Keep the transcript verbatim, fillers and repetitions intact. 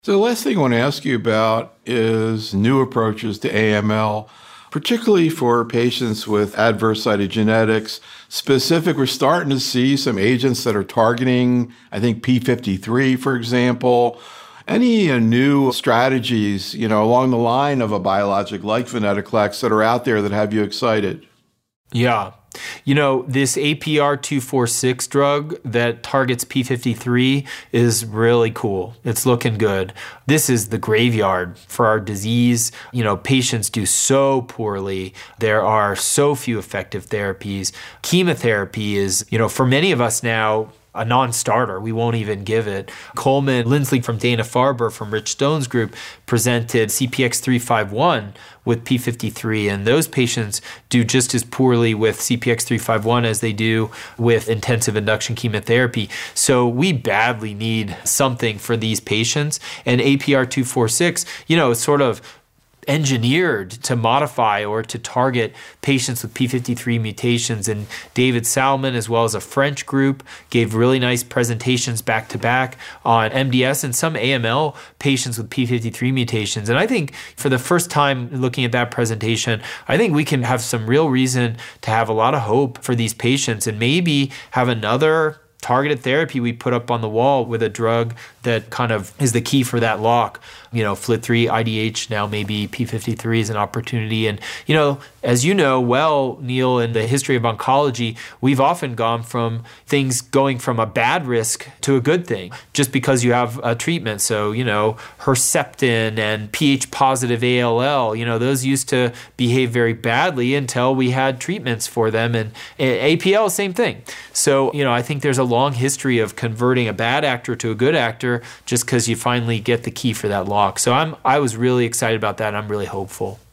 So the last thing I want to ask you about is new approaches to A M L, particularly for patients with adverse cytogenetics. Specific, we're starting to see some agents that are targeting, I think, P fifty-three, for example. Any uh, new strategies, you know, along the line of a biologic like venetoclax that are out there that have you excited? Yeah. You know, this A P R two forty-six drug that targets P fifty-three is really cool. It's looking good. This is the graveyard for our disease. You know, patients do so poorly. There are so few effective therapies. Chemotherapy is, you know, for many of us now, a non-starter. We won't even give it. Coleman Lindsley from Dana-Farber from Rich Stone's group presented C P X three fifty-one with P fifty-three, and those patients do just as poorly with C P X three fifty-one as they do with intensive induction chemotherapy. So we badly need something for these patients, and A P R two forty-six, you know, is sort of engineered to modify or to target patients with P fifty-three mutations. And David Salmon, as well as a French group, gave really nice presentations back to back on M D S and some A M L patients with P fifty-three mutations. And I think for the first time looking at that presentation, I think we can have some real reason to have a lot of hope for these patients and maybe have another targeted therapy we put up on the wall with a drug that kind of is the key for that lock. You know, F L T three, I D H, now maybe P fifty-three is an opportunity. And, you know, as you know well, Neil, in the history of oncology, we've often gone from things going from a bad risk to a good thing just because you have a treatment. So, you know, Herceptin and pH positive A L L, you know, those used to behave very badly until we had treatments for them. And A P L, same thing. So, you know, I think there's a long history of converting a bad actor to a good actor just because you finally get the key for that lock. So I'm I was really excited about that. I'm really hopeful.